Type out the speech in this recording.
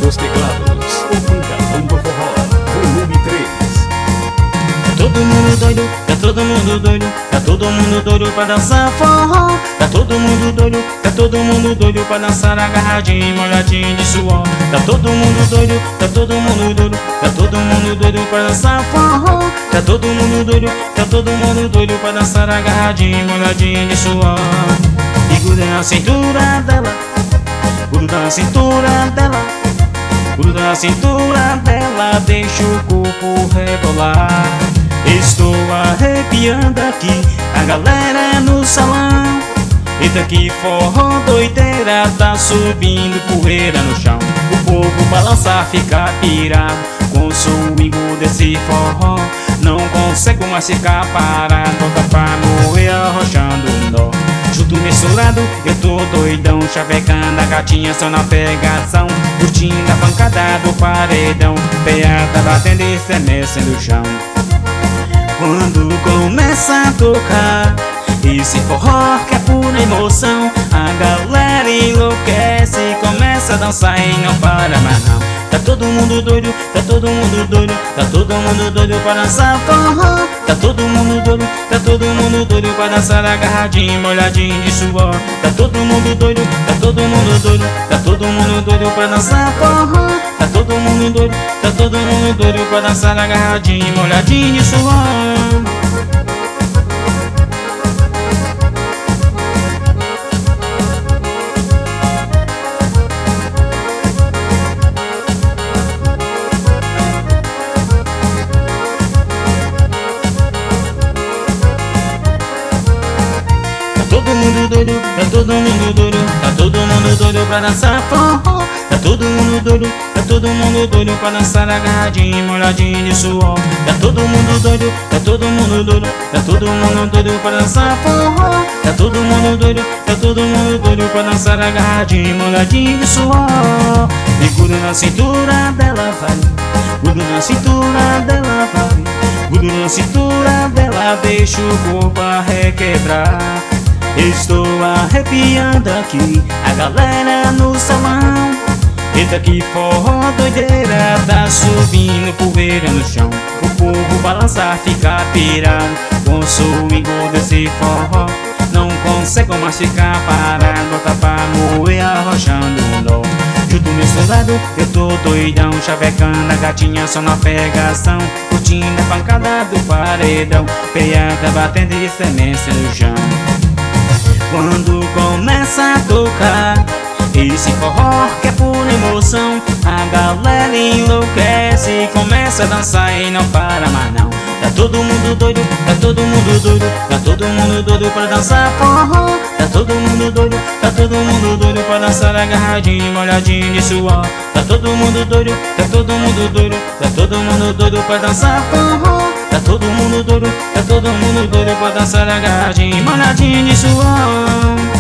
nos teclados, o Pancadão do Forró, volume 3. Tá todo mundo doido, tá todo mundo doido, tá todo mundo doido pra dançar forró. Tá todo mundo doido, tá todo mundo doido pra dançar agarradinho, molhadinho de suor. Tá todo mundo doido, tá todo mundo doido, tá todo mundo doido pra dançar forró. Tá todo mundo doido, tá todo mundo doido pra dançar agarradinho, molhadinho de suor. E gruda na cintura dela, gruda na cintura dela, gruda na cintura dela, deixa o corpo rebolar. Estou arrepiando aqui, a galera é no salão. Eita que forró doideira, tá subindo poeira no chão. O povo balança, fica pirado com o swing desse forró. Não consigo mais ficar parado, toca pra morrer arrochando um nó. Junto misturado, eu tô doidão, chavecando a gatinha só na pegação, curtindo a pancada do paredão, peada batendo e estremecendo o chão. Quando começa a tocar esse forró que é pura emoção, a galera enlouquece, começa a dançar e não para mais não. Tá todo mundo doido, tá todo mundo doido, tá todo mundo doido pra dançar forró. Tá todo mundo doido, tá todo mundo doido pra dançar agarradinho, molhadinho de suor. Tá todo mundo doido, tá todo mundo doido, tá todo mundo doido pra dançar forró. Tá todo mundo doido, tá todo mundo doido pra dançar agarradinho, molhadinho de suor. Todo mundo doido, tá todo mundo doido, tá todo mundo doido pra dançar forró. Tá todo mundo doido, tá todo mundo doido pra dançar agarradinho, molhadinho de suor. Tá todo mundo doido, tá todo mundo doido, tá todo mundo doido pra dançar forró. Tá todo mundo doido, tá todo mundo doido pra dançar agarradinho, molhadinho de suor. E gruda na cintura dela vai, gruda na cintura dela vai, gruda na cintura dela, deixa o corpo a requebrar. Estou arrepiando aqui, a galera no salão. Eita que forró doideira, tá subindo poeira no chão. O povo balança, fica pirado com o swing desse forró. Não consegue mais ficar parado, bota pra morrer arrochando um nó. Junto misturado, eu tô doidão, chavecando a gatinha só na pegação, curtindo a pancada do paredão, peada batendo e estremece no chão. Quando começa a tocar esse forró que é pura emoção, a galera enlouquece, começa a dançar e não para mais não. Tá todo mundo doido, tá todo mundo doido, tá todo mundo doido pra dançar forró. Tá todo mundo doido, tá todo mundo doido pra dançar agarradinho, molhadinho de suor. Tá todo mundo doido, tá todo mundo doido, tá todo mundo doido pra dançar forró. Tá todo mundo doido, tá todo mundo doido pra dançar agarradinho, molhadinho de suor.